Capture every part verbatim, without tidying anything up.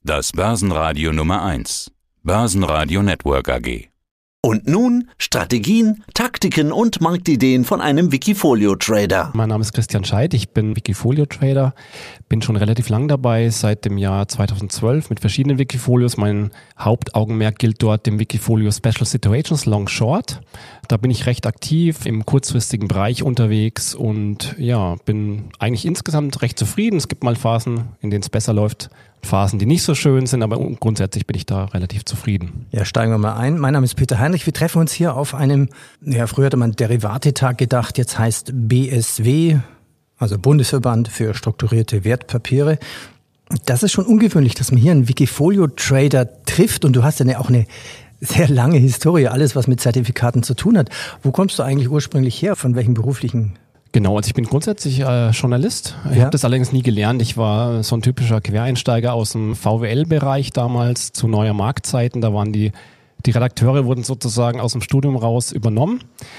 Das Börsenradio Nummer eins. Börsenradio Network A G. Und nun Strategien, Taktiken und Marktideen von einem Wikifolio-Trader. Mein Name ist Christian Scheidt, ich bin Wikifolio-Trader, bin schon relativ lang dabei, seit dem Jahr zweitausendzwölf mit verschiedenen Wikifolios. Mein Hauptaugenmerk gilt dort dem Wikifolio Special Situations Long Short. Da bin ich recht aktiv im kurzfristigen Bereich unterwegs und ja, bin eigentlich insgesamt recht zufrieden. Es gibt mal Phasen, in denen es besser läuft, Phasen, die nicht so schön sind, aber grundsätzlich bin ich da relativ zufrieden. Ja, steigen wir mal ein. Mein Name ist Peter Heinrich. Wir treffen uns hier auf einem, ja, früher hatte man Derivatetag gedacht, jetzt heißt B S W, also Bundesverband für strukturierte Wertpapiere. Das ist schon ungewöhnlich, dass man hier einen Wikifolio-Trader trifft und du hast ja auch eine sehr lange Historie, alles was mit Zertifikaten zu tun hat. Wo kommst du eigentlich ursprünglich her? Von welchem beruflichen? Genau, also ich bin grundsätzlich äh, Journalist. Ich ja. habe das allerdings nie gelernt. Ich war so ein typischer Quereinsteiger aus dem V W L-Bereich damals zu Neuer Marktzeiten. Da waren die, die Redakteure wurden sozusagen aus dem Studium raus übernommen.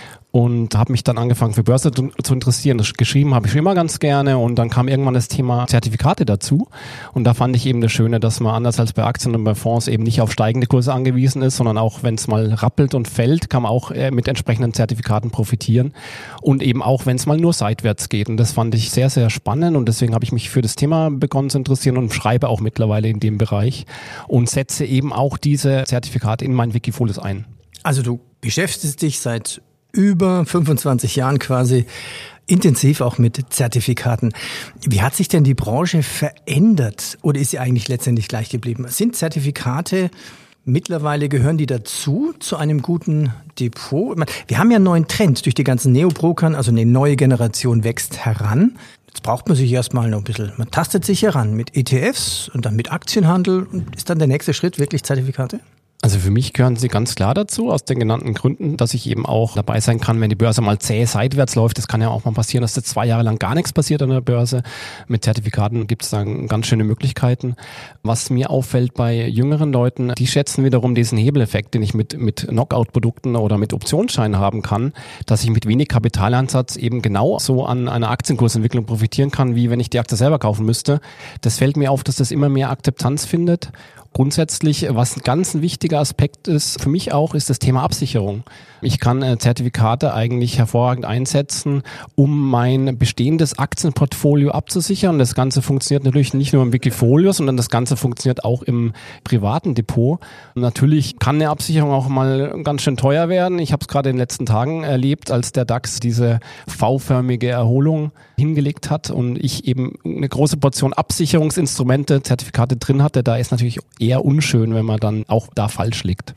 Und habe mich dann angefangen für Börse zu interessieren. Das geschrieben habe ich schon immer ganz gerne und dann kam irgendwann das Thema Zertifikate dazu. Und da fand ich eben das Schöne, dass man anders als bei Aktien und bei Fonds eben nicht auf steigende Kurse angewiesen ist, sondern auch wenn es mal rappelt und fällt, kann man auch mit entsprechenden Zertifikaten profitieren. Und eben auch, wenn es mal nur seitwärts geht. Und das fand ich sehr, sehr spannend und deswegen habe ich mich für das Thema begonnen zu interessieren und schreibe auch mittlerweile in dem Bereich und setze eben auch diese Zertifikate in mein Wikifolios ein. Also du beschäftigst dich seit über fünfundzwanzig Jahren quasi intensiv auch mit Zertifikaten. Wie hat sich denn die Branche verändert oder ist sie eigentlich letztendlich gleich geblieben? Sind Zertifikate mittlerweile, gehören die dazu, zu einem guten Depot? Wir haben ja einen neuen Trend durch die ganzen Neobrokern, also eine neue Generation wächst heran. Jetzt braucht man sich erstmal noch ein bisschen, man tastet sich heran mit E T Fs und dann mit Aktienhandel und ist dann der nächste Schritt wirklich Zertifikate? Also für mich gehören sie ganz klar dazu, aus den genannten Gründen, dass ich eben auch dabei sein kann, wenn die Börse mal zäh seitwärts läuft. Das kann ja auch mal passieren, dass jetzt zwei Jahre lang gar nichts passiert an der Börse. Mit Zertifikaten gibt es dann ganz schöne Möglichkeiten. Was mir auffällt bei jüngeren Leuten, die schätzen wiederum diesen Hebeleffekt, den ich mit, mit Knockout-Produkten oder mit Optionsscheinen haben kann, dass ich mit wenig Kapitaleinsatz eben genau so an einer Aktienkursentwicklung profitieren kann, wie wenn ich die Aktie selber kaufen müsste. Das fällt mir auf, dass das immer mehr Akzeptanz findet. Grundsätzlich, was ein ganz ein wichtiger Aspekt ist, für mich auch, ist das Thema Absicherung. Ich kann äh, Zertifikate eigentlich hervorragend einsetzen, um mein bestehendes Aktienportfolio abzusichern. Das Ganze funktioniert natürlich nicht nur im Wikifolio, sondern das Ganze funktioniert auch im privaten Depot. Und natürlich kann eine Absicherung auch mal ganz schön teuer werden. Ich habe es gerade in den letzten Tagen erlebt, als der DAX diese V-förmige Erholung hingelegt hat und ich eben eine große Portion Absicherungsinstrumente, Zertifikate drin hatte. Da ist natürlich eher unschön, wenn man dann auch da falsch liegt.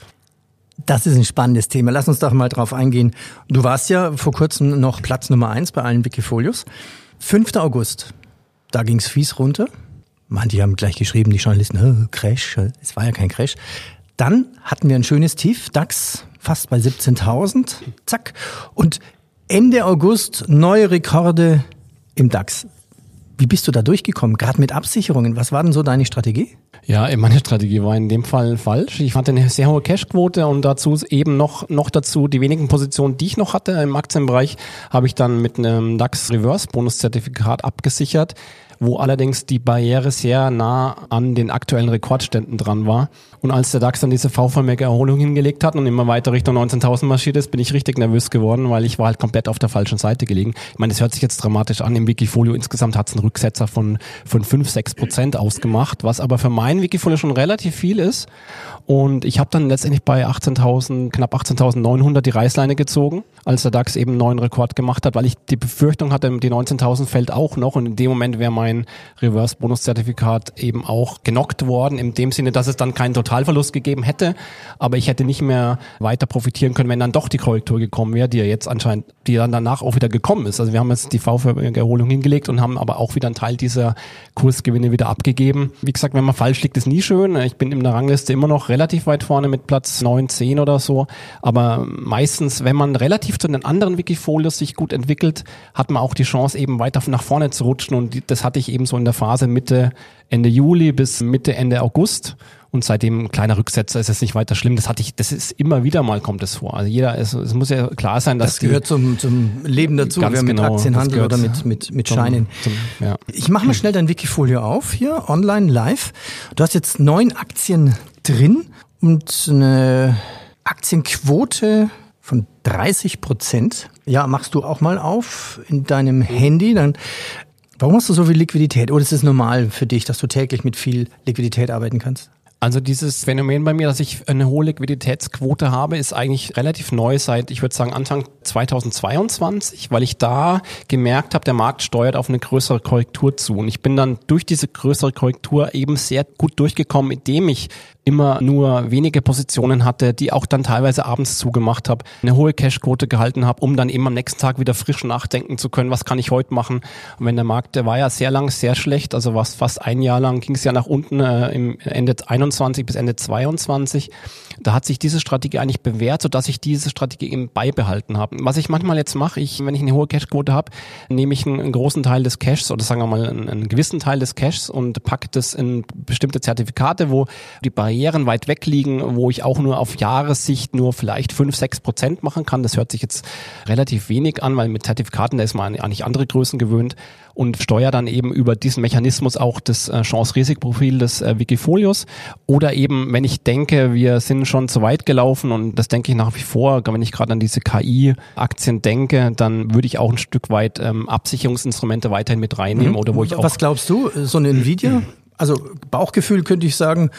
Das ist ein spannendes Thema. Lass uns doch mal drauf eingehen. Du warst ja vor kurzem noch Platz Nummer eins bei allen Wikifolios. fünfter August, da ging's fies runter. Manche haben gleich geschrieben, die Journalisten, Crash, es war ja kein Crash. Dann hatten wir ein schönes Tief, DAX fast bei siebzehntausend, zack. Und Ende August neue Rekorde im DAX. Wie bist du da durchgekommen, gerade mit Absicherungen? Was war denn so deine Strategie? Ja, meine Strategie war in dem Fall falsch. Ich hatte eine sehr hohe Cashquote und dazu eben noch noch dazu die wenigen Positionen, die ich noch hatte im Aktienbereich, habe ich dann mit einem DAX Reverse Bonuszertifikat abgesichert, wo allerdings die Barriere sehr nah an den aktuellen Rekordständen dran war. Und als der DAX dann diese V-förmige Erholung hingelegt hat und immer weiter Richtung neunzehntausend marschiert ist, bin ich richtig nervös geworden, weil ich war halt komplett auf der falschen Seite gelegen. Ich meine, das hört sich jetzt dramatisch an. Im Wikifolio insgesamt hat es einen Rücksetzer von, von fünf, sechs Prozent ausgemacht, was aber für mein Wikifolio schon relativ viel ist. Und ich habe dann letztendlich bei achtzehntausend, knapp achtzehntausendneunhundert die Reißleine gezogen, als der DAX eben einen neuen Rekord gemacht hat, weil ich die Befürchtung hatte, die neunzehntausend fällt auch noch und in dem Moment wäre mein Reverse-Bonus-Zertifikat eben auch genockt worden, in dem Sinne, dass es dann keinen Totalverlust gegeben hätte, aber ich hätte nicht mehr weiter profitieren können, wenn dann doch die Korrektur gekommen wäre, die ja jetzt anscheinend, die dann danach auch wieder gekommen ist. Also wir haben jetzt die V-förmige Erholung hingelegt und haben aber auch wieder einen Teil dieser Kursgewinne wieder abgegeben. Wie gesagt, wenn man falsch liegt, ist nie schön. Ich bin in der Rangliste immer noch relativ weit vorne mit Platz neun, zehn oder so, aber meistens, wenn man relativ zu den anderen Wikifolios sich gut entwickelt, hat man auch die Chance, eben weiter nach vorne zu rutschen und das hatte ich eben so in der Phase Mitte, Ende Juli bis Mitte, Ende August. Und seitdem ein kleiner Rücksetzer ist es nicht weiter schlimm. Das hatte ich, das ist immer wieder mal kommt es vor. Also jeder, es, es muss ja klar sein, dass das gehört die, zum, zum Leben dazu, wer mit genau, Aktien handelt oder mit, mit, mit Scheinen. Zum, zum, ja. Ich mache mal schnell dein Wikifolio auf, hier, online, live. Du hast jetzt neun Aktien drin und eine Aktienquote von dreißig Prozent. Ja, machst du auch mal auf in deinem Handy, dann warum hast du so viel Liquidität? Oder ist es normal für dich, dass du täglich mit viel Liquidität arbeiten kannst? Also dieses Phänomen bei mir, dass ich eine hohe Liquiditätsquote habe, ist eigentlich relativ neu seit, ich würde sagen, Anfang zweitausendzweiundzwanzig, weil ich da gemerkt habe, der Markt steuert auf eine größere Korrektur zu. Und ich bin dann durch diese größere Korrektur eben sehr gut durchgekommen, indem ich immer nur wenige Positionen hatte, die auch dann teilweise abends zugemacht habe, eine hohe Cashquote gehalten habe, um dann eben am nächsten Tag wieder frisch nachdenken zu können, was kann ich heute machen. Und wenn der Markt, der war ja sehr lang sehr schlecht, also was fast ein Jahr lang ging es ja nach unten äh, im Ende einundzwanzig bis Ende zweiundzwanzig. Da hat sich diese Strategie eigentlich bewährt, sodass ich diese Strategie eben beibehalten habe. Was ich manchmal jetzt mache, ich, wenn ich eine hohe Cashquote habe, nehme ich einen, einen großen Teil des Cashs oder sagen wir mal einen, einen gewissen Teil des Cashs und packe das in bestimmte Zertifikate, wo die Barrieren weit weg liegen, wo ich auch nur auf Jahressicht nur vielleicht fünf, sechs Prozent machen kann. Das hört sich jetzt relativ wenig an, weil mit Zertifikaten, da ist man eigentlich andere Größen gewöhnt und steuere dann eben über diesen Mechanismus auch das Chance-Risikoprofil des Wikifolios. Oder eben, wenn ich denke, wir sind schon zu weit gelaufen und das denke ich nach wie vor, wenn ich gerade an diese K I-Aktien denke, dann würde ich auch ein Stück weit ähm, Absicherungsinstrumente weiterhin mit reinnehmen. Mhm. Oder wo ich auch Was glaubst du, so eine Nvidia? Also Bauchgefühl könnte ich sagen,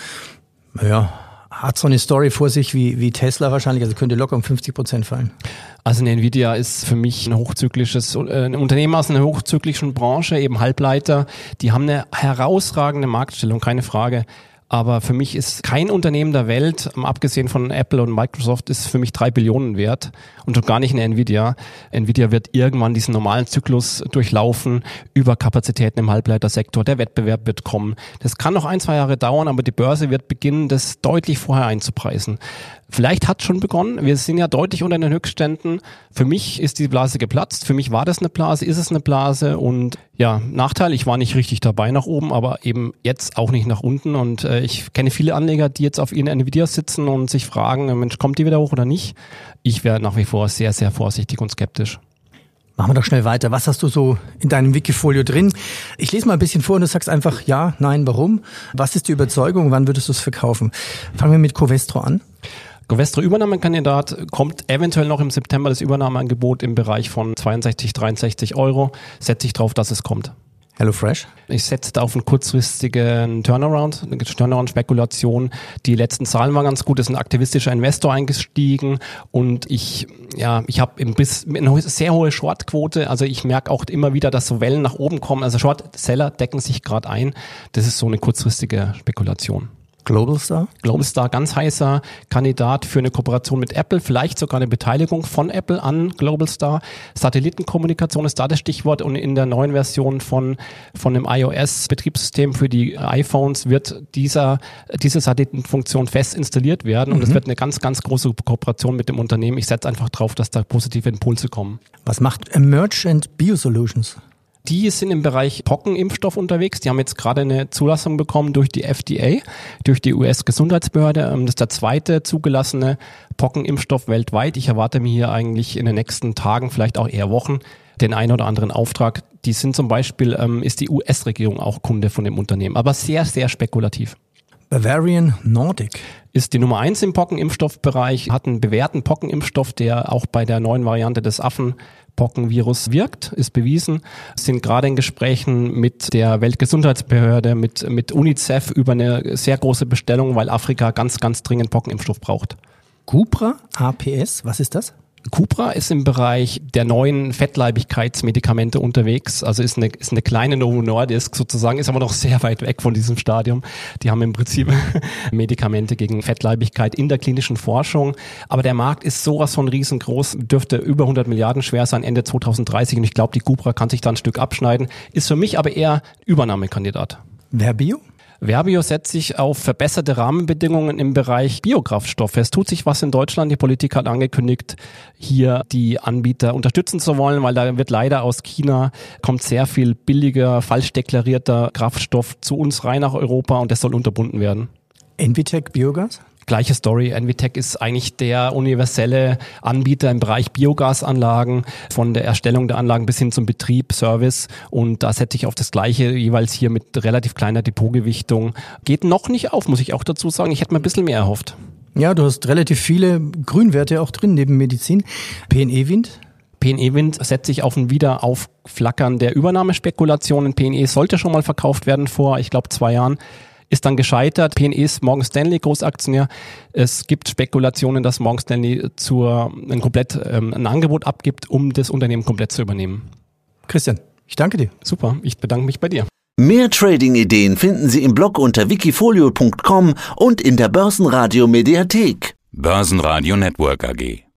ja, hat so eine Story vor sich wie, wie Tesla wahrscheinlich, also könnte locker um fünfzig Prozent fallen. Also eine Nvidia ist für mich ein hochzyklisches äh, ein Unternehmen aus einer hochzyklischen Branche, eben Halbleiter. Die haben eine herausragende Marktstellung, keine Frage. Aber für mich ist kein Unternehmen der Welt, abgesehen von Apple und Microsoft, ist für mich drei Billionen wert und schon gar nicht eine Nvidia. Nvidia wird irgendwann diesen normalen Zyklus durchlaufen über Kapazitäten im Halbleitersektor. Der Wettbewerb wird kommen. Das kann noch ein, zwei Jahre dauern, aber die Börse wird beginnen, das deutlich vorher einzupreisen. Vielleicht hat es schon begonnen. Wir sind ja deutlich unter den Höchstständen. Für mich ist die Blase geplatzt. Für mich war das eine Blase, ist es eine Blase. Und ja, Nachteil, ich war nicht richtig dabei nach oben, aber eben jetzt auch nicht nach unten. Und äh, ich kenne viele Anleger, die jetzt auf ihren Nvidia sitzen und sich fragen, Mensch, kommt die wieder hoch oder nicht? Ich wäre nach wie vor sehr, sehr vorsichtig und skeptisch. Machen wir doch schnell weiter. Was hast du so in deinem Wikifolio drin? Ich lese mal ein bisschen vor und du sagst einfach ja, nein, warum. Was ist die Überzeugung? Wann würdest du es verkaufen? Fangen wir mit Covestro an. Covestro Übernahmekandidat, kommt eventuell noch im September das Übernahmeangebot im Bereich von zweiundsechzig, dreiundsechzig Euro. Setze ich drauf, dass es kommt. HelloFresh? Ich setze da auf einen kurzfristigen Turnaround, eine Turnaround-Spekulation. Die letzten Zahlen waren ganz gut, es ist ein aktivistischer Investor eingestiegen und ich, ja, ich habe eine sehr hohe Shortquote, also ich merke auch immer wieder, dass so Wellen nach oben kommen, also Short-Seller decken sich gerade ein. Das ist so eine kurzfristige Spekulation. Globalstar? Globalstar, ganz heißer Kandidat für eine Kooperation mit Apple, vielleicht sogar eine Beteiligung von Apple an Globalstar. Satellitenkommunikation ist da das Stichwort und in der neuen Version von von dem iOS-Betriebssystem für die iPhones wird dieser diese Satellitenfunktion fest installiert werden und es mhm. wird eine ganz, ganz große Kooperation mit dem Unternehmen. Ich setze einfach drauf, dass da positive Impulse kommen. Was macht Emergent Biosolutions? Die sind im Bereich Pockenimpfstoff unterwegs. Die haben jetzt gerade eine Zulassung bekommen durch die F D A, durch die U S-Gesundheitsbehörde. Das ist der zweite zugelassene Pockenimpfstoff weltweit. Ich erwarte mir hier eigentlich in den nächsten Tagen, vielleicht auch eher Wochen, den einen oder anderen Auftrag. Die sind zum Beispiel, ähm, ist die U S-Regierung auch Kunde von dem Unternehmen, aber sehr, sehr spekulativ. Bavarian Nordic ist die Nummer eins im Pockenimpfstoffbereich, hat einen bewährten Pockenimpfstoff, der auch bei der neuen Variante des Affenpockenvirus wirkt, ist bewiesen. Sind gerade in Gesprächen mit der Weltgesundheitsbehörde, mit, mit UNICEF über eine sehr große Bestellung, weil Afrika ganz, ganz dringend Pockenimpfstoff braucht. Cupra A P S, was ist das? Cupra ist im Bereich der neuen Fettleibigkeitsmedikamente unterwegs, also ist eine, ist eine kleine Novo Nordisk sozusagen, ist aber noch sehr weit weg von diesem Stadium. Die haben im Prinzip Medikamente gegen Fettleibigkeit in der klinischen Forschung, aber der Markt ist sowas von riesengroß, dürfte über hundert Milliarden schwer sein Ende zweitausenddreißig und ich glaube, die Cupra kann sich da ein Stück abschneiden, ist für mich aber eher Übernahmekandidat. Verbio? Verbio setzt sich auf verbesserte Rahmenbedingungen im Bereich Biokraftstoffe. Es tut sich was in Deutschland. Die Politik hat angekündigt, hier die Anbieter unterstützen zu wollen, weil da wird leider aus China, kommt sehr viel billiger, falsch deklarierter Kraftstoff zu uns rein nach Europa und das soll unterbunden werden. Envitec Biogas? Gleiche Story. Envitec ist eigentlich der universelle Anbieter im Bereich Biogasanlagen, von der Erstellung der Anlagen bis hin zum Betrieb, Service. Und da setze ich auf das Gleiche, jeweils hier mit relativ kleiner Depotgewichtung. Geht noch nicht auf, muss ich auch dazu sagen. Ich hätte mir ein bisschen mehr erhofft. Ja, du hast relativ viele Grünwerte auch drin, neben Medizin. P N E-Wind? P N E-Wind setze ich auf ein Wiederaufflackern der Übernahmespekulationen. P N E sollte schon mal verkauft werden vor, ich glaube, zwei Jahren. Ist dann gescheitert. P N E ist Morgan Stanley Großaktionär. Es gibt Spekulationen, dass Morgan Stanley zur, ein komplett ähm, ein Angebot abgibt, um das Unternehmen komplett zu übernehmen. Christian, ich danke dir. Super, ich bedanke mich bei dir. Mehr Trading-Ideen finden Sie im Blog unter wikifolio punkt com und in der Börsenradio Mediathek. Börsenradio Network A G.